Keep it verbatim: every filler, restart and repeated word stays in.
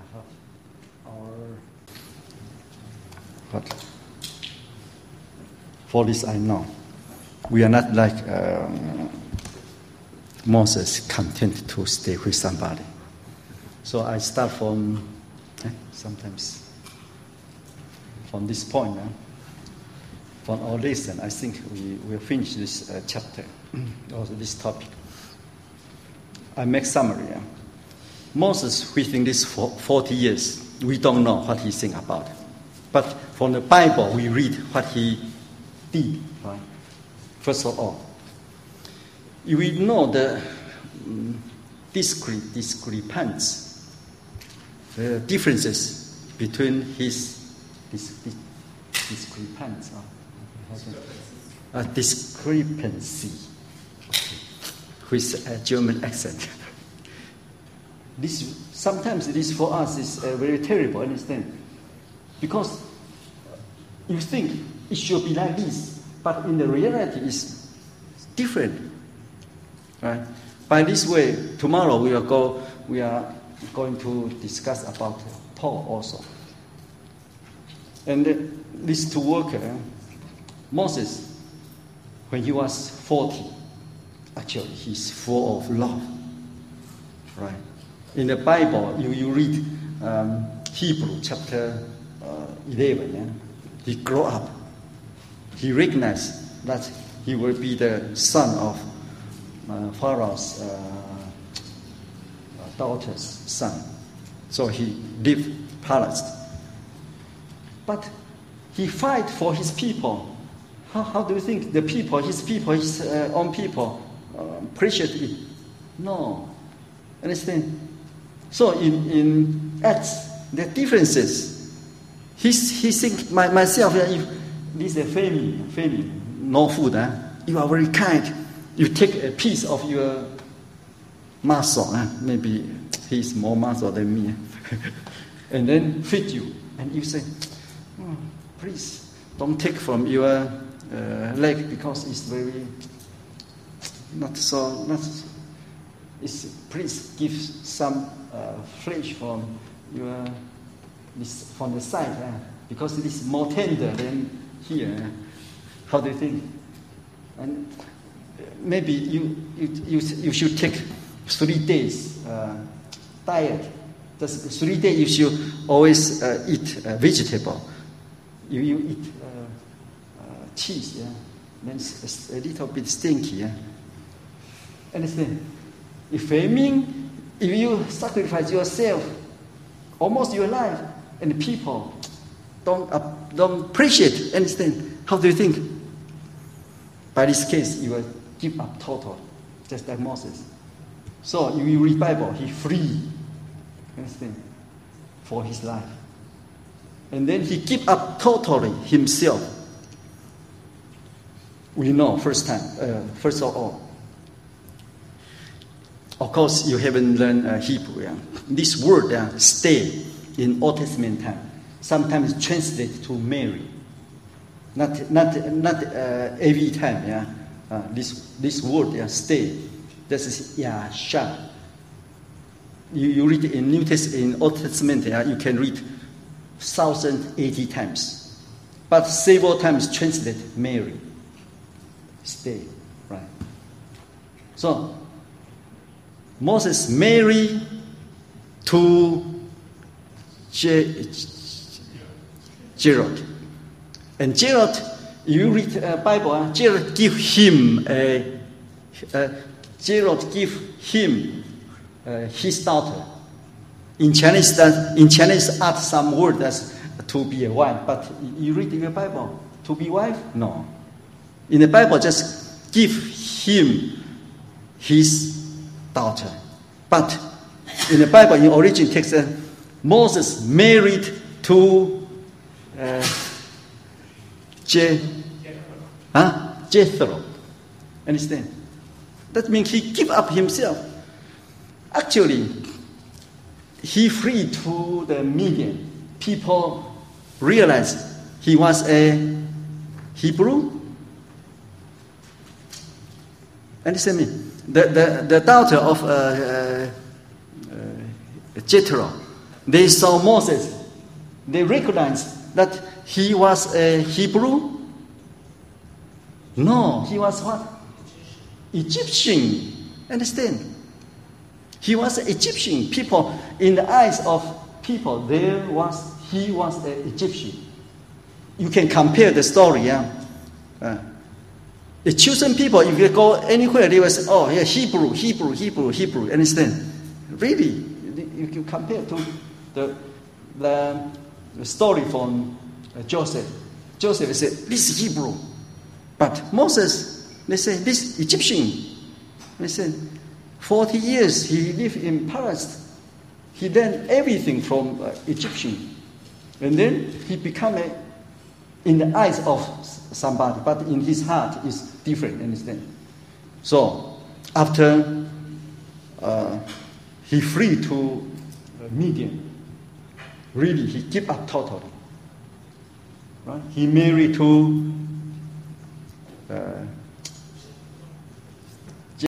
our what? For this I know, we are not like um, Moses, content to stay with somebody. So I start from eh, sometimes from this point. Eh, from our lesson, I think we will finish this uh, chapter or this topic. I make summary. Eh. Moses within this forty years, we don't know what he think about. But from the Bible, we read what he did. Right? First of all, we know the um, discre- discrepancies, the differences between his dis- dis- discrepancy, uh, uh, discrepancy okay. with a German accent. This sometimes this for us is uh, very terrible. Understand? Because you think it should be like this, but in the reality it's different. Right? By this way, tomorrow we will go. We are going to discuss about Paul also. And uh, these two workers, uh, Moses, when he was forty, actually he's full of love. Right? In the Bible, you, you read um, Hebrew chapter uh, eleven. Yeah? He grew up. He recognized that he will be the son of uh, Pharaoh's uh, daughter's son. So he lived palace. But he fight for his people. How, how do you think the people, his people, his uh, own people, uh, appreciate it? No. Understand? So in, in Acts, the differences. He's, he think my, myself, if this is a family, family, no food, eh? You are very kind. You take a piece of your muscle, eh? Maybe he's more muscle than me, and then feed you. And you say, oh, please, don't take from your uh, leg because it's very, not so, not so. It's, please give some uh, flesh from your this from the side uh, because it is more tender than here. Uh. How do you think? And maybe you you you, you should take three days uh, diet. That's three days you should always uh, eat uh, vegetable. You you eat uh, uh, cheese. Yeah, then it's a little bit stinky. Yeah, understand? If famine, if you sacrifice yourself, almost your life, and the people don't uh, don't appreciate, understand? How do you think? By this case, you will give up total, just like Moses. So you read Bible, he free, understand, for his life, and then he give up totally himself. We know first time, uh, first of all. Of course, you haven't learned uh, Hebrew. Yeah? This word uh, stay in Old Testament time sometimes translated to marry. Not not not uh, every time. Yeah, uh, this this word yeah, stay. This is yasha. You you read in New Testament, in Old Testament. Yeah, you can read thousand eighty times, but several times translated marry. Stay, right? So. Moses married to Jared. And Jared, you read the uh, Bible, uh, Jared give him, a, uh, Jared give him uh, his daughter. In Chinese, that in Chinese add some word as to be a wife, but you read in the Bible, to be wife? No. In the Bible, just give him his daughter. But in the Bible, in origin text, uh, Moses married to uh, Je- huh? Jethro. Understand? That means he gave up himself. Actually, he freed to the Midian. People realized he was a Hebrew. Understand me? The, the, the daughter of uh, uh, uh, Jethro they saw Moses. They recognized that he was a Hebrew. No, he was what? Egyptian. Understand? He was an Egyptian. People, in the eyes of people, there was he was an Egyptian. You can compare the story, yeah. Uh, the chosen people, if you go anywhere, they will say, "Oh, yeah, Hebrew, Hebrew, Hebrew, Hebrew." Understand? Really, if you compare to the the, the story from uh, Joseph, Joseph said, "This is Hebrew," but Moses, they say, "This Egyptian." They said, forty years he lived in Paris. He learned everything from uh, Egyptian, and then he became a, in the eyes of somebody, but in his heart is different. Understand? So after uh, he flee to uh, Midian, really he give up totally. Right? He married to uh,